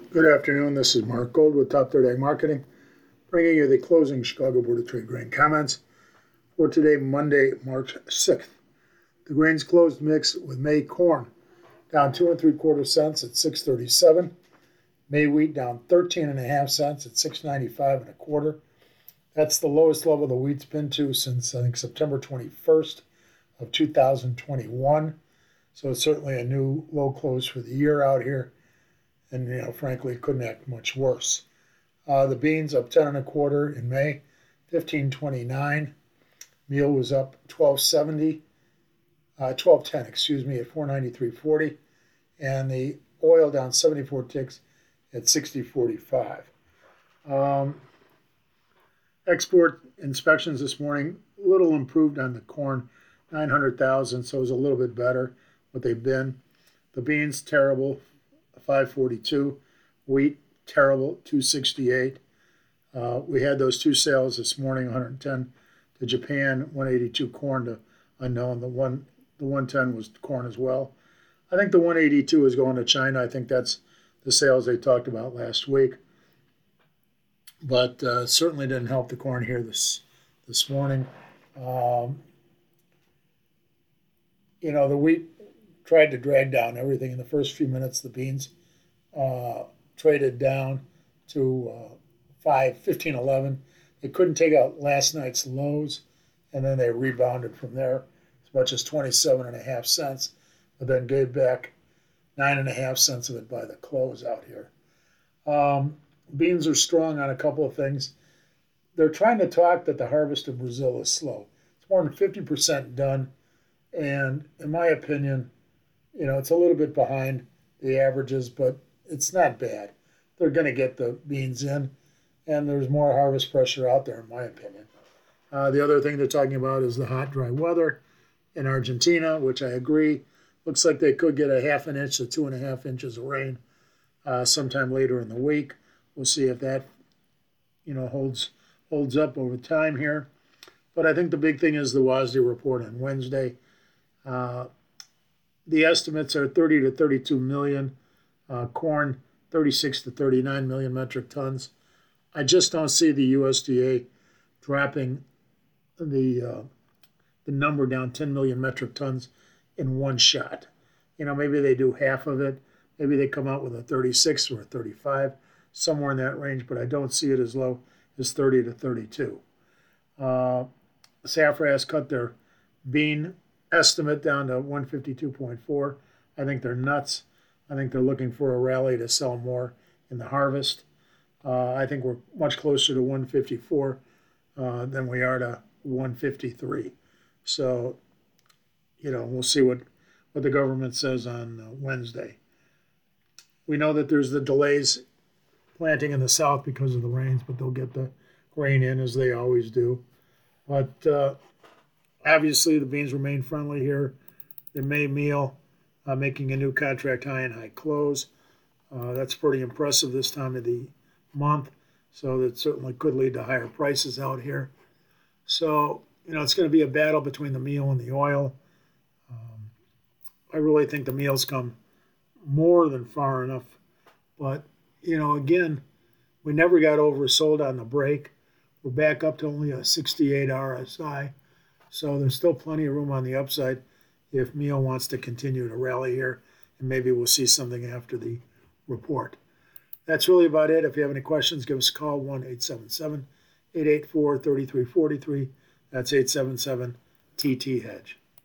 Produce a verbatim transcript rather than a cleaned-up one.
Good afternoon. This is Mark Gold with Top thirty Ag Marketing, bringing you the closing Chicago Board of Trade grain comments for today, Monday, March sixth. The grains closed mixed with May corn down two and three quarter cents at six thirty-seven. May wheat down thirteen and a half cents at six ninety-five and a quarter. That's the lowest level the wheat's been to since I think September twenty-first of two thousand twenty-one. So it's certainly a new low close for the year out here. And, you know, frankly, it couldn't act much worse. Uh, the beans up ten and a quarter in May, fifteen twenty-nine. Meal was up twelve seventy, uh, twelve ten, excuse me, at four ninety-three forty. And the oil down seventy-four ticks at sixty forty-five. Um, export inspections this morning, a little improved on the corn, nine hundred thousand, so it was a little bit better what they've been. The beans, terrible, five forty-two. Wheat, terrible, two sixty-eight. Uh, we had those two sales this morning, one hundred ten to Japan, one eighty-two corn to unknown. The one, the one ten was corn as well. I think the one eighty-two is going to China. I think that's the sales they talked about last week. But uh, certainly didn't help the corn here this this morning. Um, you know, the wheat tried to drag down everything in the first few minutes. The beans uh, traded down to uh, five fifteen eleven. They couldn't take out last night's lows, and then they rebounded from there as much as twenty-seven and a half cents, but then gave back nine and a half cents of it by the close out here. Um, beans are strong on a couple of things. They're trying to talk that the harvest in Brazil is slow. It's more than fifty percent done, and in my opinion, you know, it's a little bit behind the averages, but it's not bad. They're going to get the beans in, and there's more harvest pressure out there, in my opinion. Uh, the other thing they're talking about is the hot, dry weather in Argentina, which I agree. Looks like they could get a half an inch to two and a half inches of rain uh, sometime later in the week. We'll see if that, you know, holds holds up over time here. But I think the big thing is the WASDE report on Wednesday. Uh, The estimates are thirty to thirty-two million, uh, corn thirty-six to thirty-nine million metric tons. I just don't see the U S D A dropping the uh, the number down ten million metric tons in one shot. You know, maybe they do half of it. Maybe they come out with a thirty-six or a thirty-five, somewhere in that range, but I don't see it as low as thirty to thirty-two. Uh, Safra cut their bean estimate down to one fifty-two point four. I think they're nuts. I think they're looking for a rally to sell more in the harvest. Uh, I think we're much closer to one fifty-four uh, than we are to one fifty-three. So, you know, we'll see what, what the government says on uh, Wednesday. We know that there's the delays planting in the south because of the rains, but they'll get the grain in as they always do. But uh, obviously, the beans remain friendly here. The May meal uh, making a new contract high and high close. Uh, that's pretty impressive this time of the month. So that certainly could lead to higher prices out here. So, you know, it's going to be a battle between the meal and the oil. Um, I really think the meal's come more than far enough. But, you know, again, we never got oversold on the break. We're back up to only a sixty-eight R S I. So there's still plenty of room on the upside if meal wants to continue to rally here, and maybe we'll see something after the report. That's really about it. If you have any questions, give us a call, one eight seven seven, eight eight four, three three four three. That's eight seven seven T T Hedge.